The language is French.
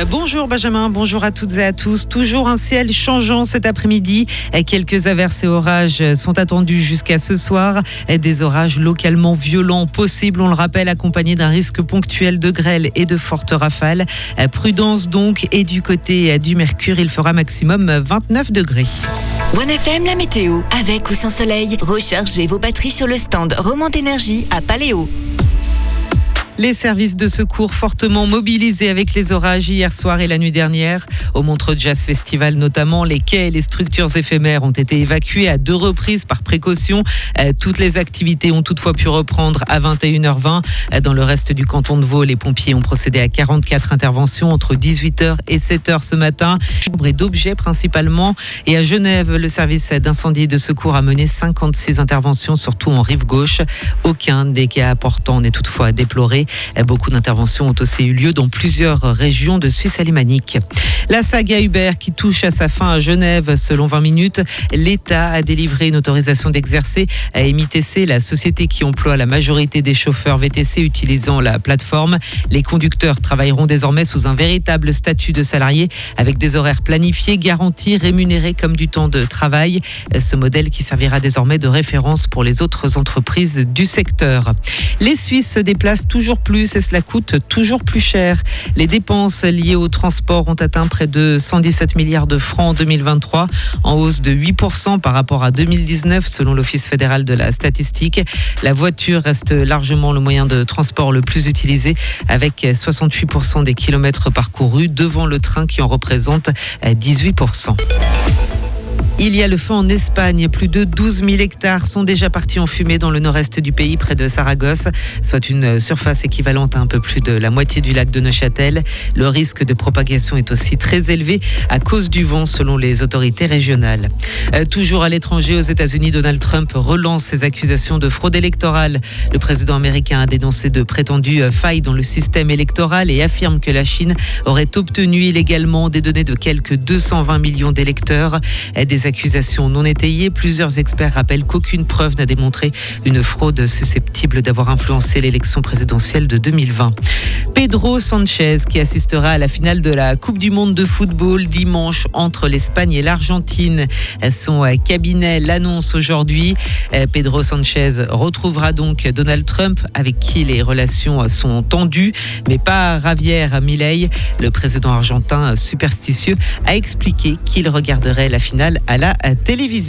Bonjour Benjamin, bonjour à toutes et à tous. Toujours un ciel changeant cet après-midi. Quelques averses et orages sont attendus jusqu'à ce soir. Des orages localement violents possibles, on le rappelle, accompagnés d'un risque ponctuel de grêle et de fortes rafales. Prudence donc, et du côté du Mercure, il fera maximum 29 degrés. 1FM, la météo. Avec ou sans soleil, rechargez vos batteries sur le stand Romande Énergie à Paléo. Les services de secours fortement mobilisés avec les orages hier soir et la nuit dernière. Au Montreux Jazz Festival notamment, les quais et les structures éphémères ont été évacués à 2 reprises par précaution. Toutes les activités ont toutefois pu reprendre à 21h20. Dans le reste du canton de Vaud, les pompiers ont procédé à 44 interventions entre 18h et 7h ce matin. Et d'objets principalement. Et à Genève, le service d'incendie et de secours a mené 56 interventions, surtout en rive gauche. Aucun des cas importants n'est toutefois à déplorer. Beaucoup d'interventions ont aussi eu lieu dans plusieurs régions de Suisse alémanique. La saga Uber qui touche à sa fin à Genève, selon 20 minutes, l'État a délivré une autorisation d'exercer à MITC, la société qui emploie la majorité des chauffeurs VTC utilisant la plateforme. Les conducteurs travailleront désormais sous un véritable statut de salarié avec des horaires planifiés, garantis, rémunérés comme du temps de travail. Ce modèle qui servira désormais de référence pour les autres entreprises du secteur. Les Suisses se déplacent toujours plus et cela coûte toujours plus cher. Les dépenses liées au transport ont atteint près de 117 milliards de francs en 2023, en hausse de 8% par rapport à 2019 selon l'Office fédéral de la statistique. La voiture reste largement le moyen de transport le plus utilisé avec 68% des kilomètres parcourus devant le train qui en représente 18%. Il y a le feu en Espagne. Plus de 12 000 hectares sont déjà partis en fumée dans le nord-est du pays, près de Saragosse, soit une surface équivalente à un peu plus de la moitié du lac de Neuchâtel. Le risque de propagation est aussi très élevé à cause du vent, selon les autorités régionales. Toujours à l'étranger, aux États-Unis, Donald Trump relance ses accusations de fraude électorale. Le président américain a dénoncé de prétendues failles dans le système électoral et affirme que la Chine aurait obtenu illégalement des données de quelques 220 millions d'électeurs. Des accusations non étayées, plusieurs experts rappellent qu'aucune preuve n'a démontré une fraude susceptible d'avoir influencé l'élection présidentielle de 2020. Pedro Sanchez, qui assistera à la finale de la Coupe du Monde de football dimanche entre l'Espagne et l'Argentine. Son cabinet l'annonce aujourd'hui. Pedro Sanchez retrouvera donc Donald Trump, avec qui les relations sont tendues, mais pas Javier Milei. Le président argentin superstitieux a expliqué qu'il regarderait la finale à la télévision.